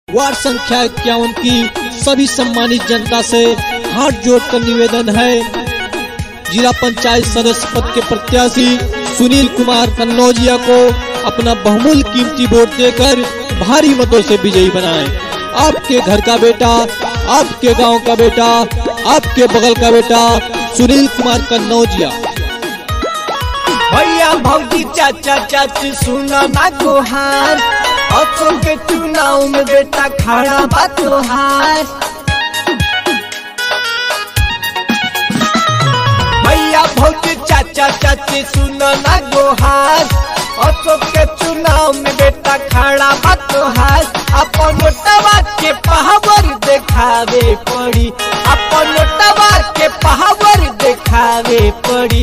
Ward संख्या 51 की सभी सम्मानित जनता से हाथ जोड़कर निवेदन है, जिला पंचायत सदस्य पद के प्रत्याशी सुनील कुमार कन्नौजिया को अपना बहुमूल्य कीमती वोट देकर भारी मतों से विजयी बनाएं। आपके घर का बेटा, आपके गांव का बेटा, आपके बगल का बेटा सुनील कुमार कन्नौजिया। भैया भौजी चाचा चाची सुना ना गुहार, असों के चुनाव में बेटा खड़ा बा तोहार। भैया भौजी चाचा चाची सुना ना गुहार, असों के चुनाव में बेटा खड़ा बा तोहार। अपन नोटवा के पावर दिखावे पड़ी, अपन नोटवा के पावर दिखावे पड़ी।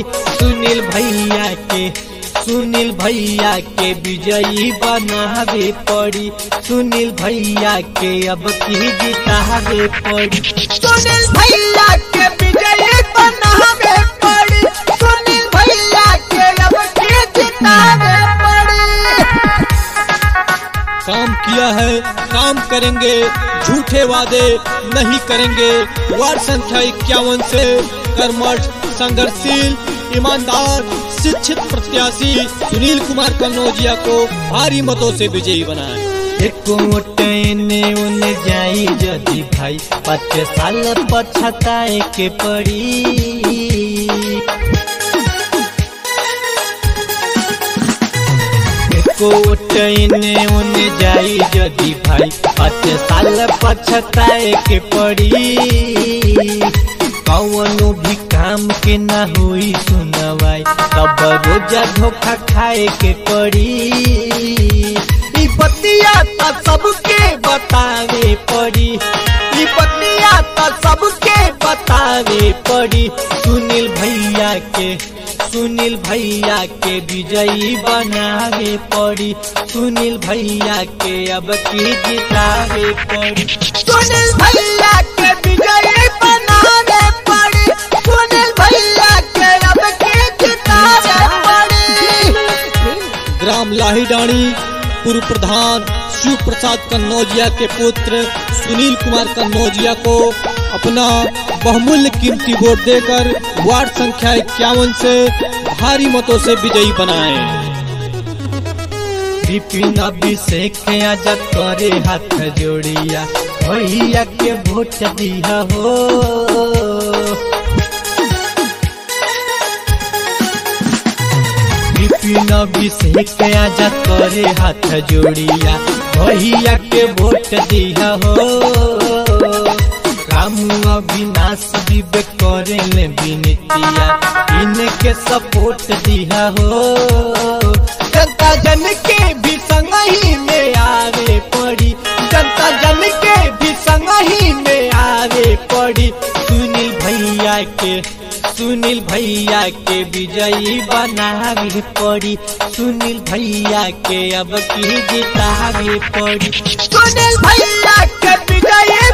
सुनील भैया के विजयी बनावे पड़ी, सुनील भैया के अब की जितावे पड़ी। सुनील भैया के विजयी बनावे पड़ी, सुनील भैया के अब की जितावे पड़ी। काम किया है, काम करेंगे, झूठे वादे नहीं करेंगे। वार्ड संख्या 51 से कर्मठ, संघर्षशील, ईमानदार, शिक्षित प्रत्याशी सुनील कुमार कन्नौजिया को भारी मतों से विजयी बनाए। एको ओटने उन्हें जाई जदी भाई, 5 साल पछताए के पड़ी। एको ओटने उन्हें जाई जदी भाई, 5 साल पछताए के पड़ी। कौनो भी काम के ना हुई सुनवाई, तब रोजा धोखा खाए के पड़ी। ई बतिया तो सबके बतावे पड़ी, ई बतिया तो सबके बतावे पड़ी। सुनील भैया के विजयी बनावे पड़ी, सुनील भैया के अब की जितावे पड़ी। सुनील भैया के विजयी बनावे पड़ी, सुनील भैया के अब की जितावे पड़ी। ग्राम लाहीडाणी पूर्व प्रधान शिव प्रसाद कन्नौजिया के पुत्र सुनील कुमार कन्नौजिया को अपना बहुमूल्य कीमती वोट देकर वार्ड संख्या 51 से भारी मतों से विजयी बनाए। विपिन अभिषेक आजाद करे हाथ जोड़िया, भैया के वोट दिया हो। विपिन अभिषेक आजाद करे हाथ जोड़िया, भैया के वोट दिया हो। रामू अविनाश विवेक करे ले विनतिया, इनके सपोर्ट दिया हो। जनता जन के भी संग ही में आवे पड़ी, जनता जन के भी संग ही में आवे पड़ी। सुनील भैया के विजयी बनावे पड़ी, सुनील भैया के अब की जितावे पड़ी। सुनील भैया के विजयी